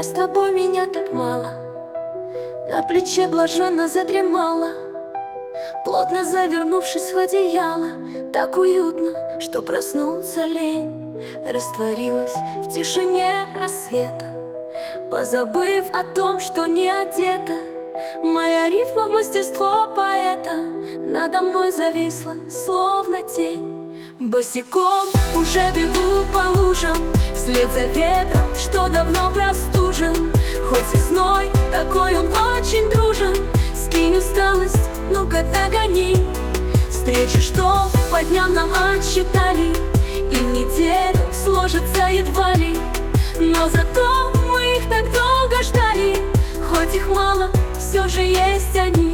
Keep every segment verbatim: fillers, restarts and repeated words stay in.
я с тобой, меня так мало. На плече блаженно задремала, плотно завернувшись в одеяло. Так уютно, что проснулся лень, растворилась в тишине рассвета, позабыв о том, что не одета. Моя рифма в мастерство поэта надо мной зависла, словно тень. Босиком уже бегу по лужам, вслед за ветром, что давно простужен. Хоть весной такой он очень дружен, скинь усталость, ну-ка догони. Встречи, что по дням нам отсчитали, и в неделю сложится едва ли. Но зато мы их так долго ждали, хоть их мало, все же есть они.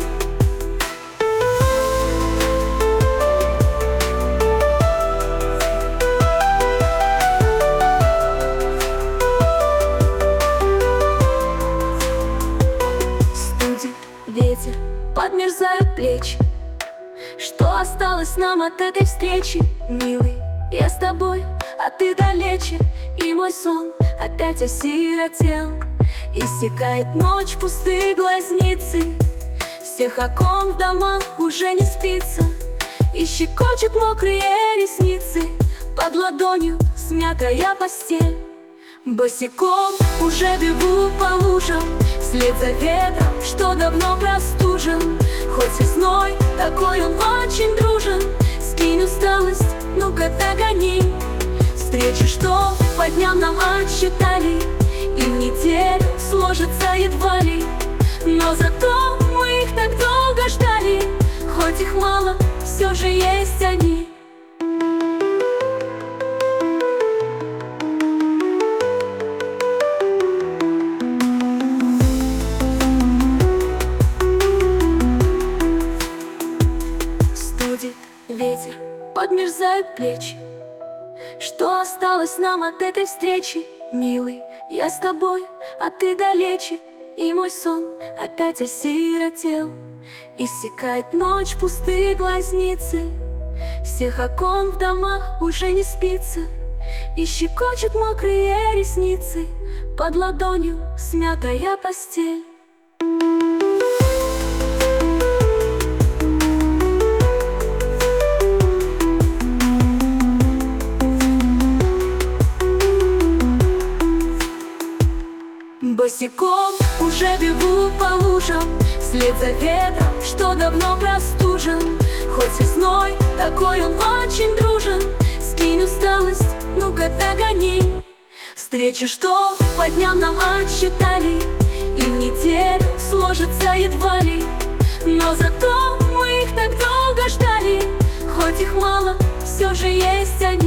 Студит ветер, подмерзают плечи. Что осталось нам от этой встречи? Милый, я с тобой, а ты далече. И мой сон опять осиротел. Иссякает ночь, пустые глазницы. Всех, о ком в домах уже не спится. И щекочет мокрые ресницы. Под ладонью смятая постель. Босиком уже бегу по лужам, вслед за ветром, что давно простужен. Хоть весной такой он очень дружен, скинь усталость, ну-ка догони. Встречи, что по дням нам отсчитали, и в неделю сложится едва ли. Но зато мы их так долго ждали, хоть их мало, все же есть они. Студит ветер, подмерзают плечи. Что осталось нам от этой встречи? Милый, я с тобой, а ты далече. И мой сон опять осиротел. Иссякает ночь, пустые глазницы. Всех, о ком в домах уже не спится. И щекочет мокрые ресницы. Под ладонью смятая постель. Босиком уже бегу по лужам, вслед за ветром, что давно простужен. Хоть весной такой он очень дружен, скинь усталость, ну-ка догони. Встречи, что по дням нам отсчитали, и в неделю сложится едва ли. Но зато мы их так долго ждали, хоть их мало, все же есть они.